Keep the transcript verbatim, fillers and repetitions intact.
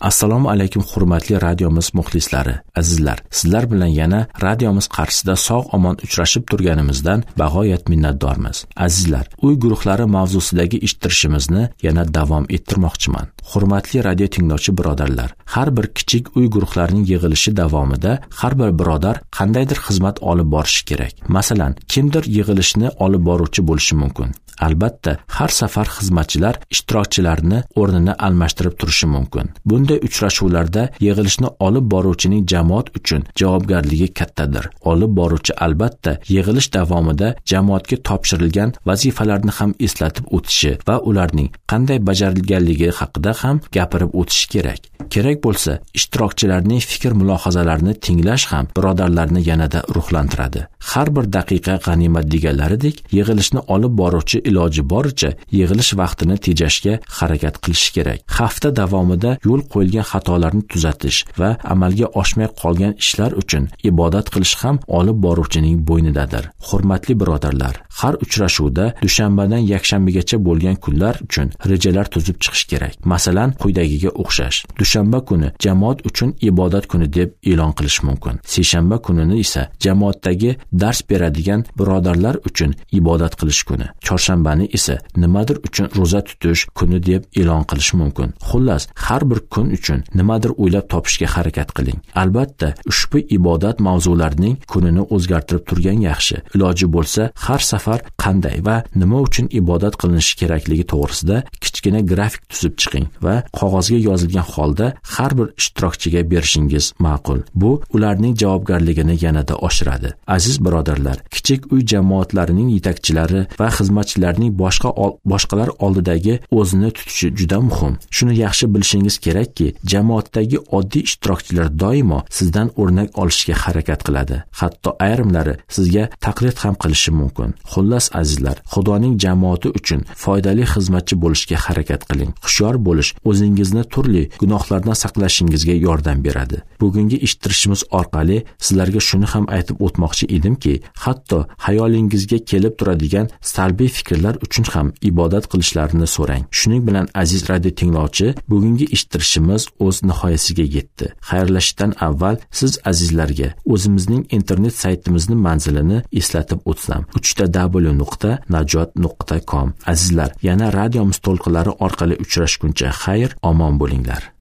Assalomu alaykum hurmatli radiomiz muxlislari, azizlar. Sizlar bilan yana radiomiz qarshisida sog'-omon uchrashib turganimizdan bag'oyat minnatdormiz. Azizlar, uy guruhlari mavzusidagi eshittirishimizni yana davom ettirmoqchiman. Hurmatli radio tinglovchi birodarlar, har bir kichik uy guruhlarining yig'ilishi davomida har bir birodar qandaydir xizmat olib borishi kerak. Masalan, kimdir yig'ilishni olib boruvchi bo'lishi mumkin. Albatta, har safar xizmatchilar ishtirokchilarni o'rnini almashtirib turishi mumkin. Bunday uchrashuvlarda yig'ilishni olib boruvchining jamoat uchun javobgarligi kattadir. Olib boruvchi albatta yig'ilish davomida jamoatga topshirilgan vazifalarni ham eslatib o'tishi va ularning qanday bajarilganligi haqida ham gapirib o'tishi kerak. Kerak bo'lsa, ishtirokchilarning fikr-mulohazalarini tinglash ham birodarlarni yanada ruhlantiradi. Har bir daqiqa g'animat deganlaridek, yig'ilishni olib boruvchi iloji boricha yig'ilish vaqtini tejashga harakat qilish kerak. Hafta davomida yo'l qo'yilgan xatolarni tuzatish va amalga oshmay qolgan ishlar uchun ibodat qilish ham olib boruvchining bo'ynidadir. Hurmatli birodarlar, har uchrashuvda dushanbadan yakshanbagacha bo'lgan kunlar uchun rejalar tuzib chiqish kerak. Masalan, quyidagiga o'xshash. Dushanba kuni jamoat uchun ibodat kuni deb e'lon qilish mumkin. Seshanba kunini esa jamoatdagi dars beradigan birodarlar uchun ibodat qilish kuni. Chorshanbani esa nimadir uchun roza tutish kuni deb e'lon qilish mumkin. Xullas, har bir kun uchun nimadir o'ylab topishga harakat qiling. Albatta, ushbu ibodat mavzularining kunini o'zgartirib turgan yaxshi. Iloji bo'lsa, har safar qanday va nima uchun ibodat qilinishi kerakligi to'g'risida kichkina grafik tuzib chiqing va qog'ozga yozilgan holda har bir ishtirokchiga berishingiz ma'qul. Bu ularning javobgarligini yanada oshiradi. Aziz birodarlar, kichik uy jamoatlarining yetakchilari va xizmatchilarining boshqa boshqalar oldidagi o'zini tutishi juda muhim. Shuni yaxshi bilishingiz kerakki, jamoatdagi oddiy ishtirokchilar doimo sizdan o'rnak olishga harakat qiladi. Hatto ayrimlari sizga taqlid ham qilishi mumkin. Xullas azizlar, Xudoning jamoati uchun foydali xizmatchi bo'lishga harakat qiling. Hushyor bo'lish o'zingizni turli gunohlardan saqlashingizga yordam beradi. Bugungi eshittirishimiz orqali sizlarga shuni ham aytib o'tmoqchi edimki, hatto hayolingizga kelib turadigan salbiy fikrlar uchun ham ibodat qilishlarini so'rang. Shuning bilan aziz radio tinglovchi, bugungi eshittirishimiz o'z nihoyasiga yetdi. Xayrlashishdan avval siz azizlarga o'zimizning internet saytimizni manzilini eslatib o'tsam. uch w nuqta najot nuqta com. Azizlar, yana radio to'lqinlari orqali uchrashguncha xayr, omon bo'linglar.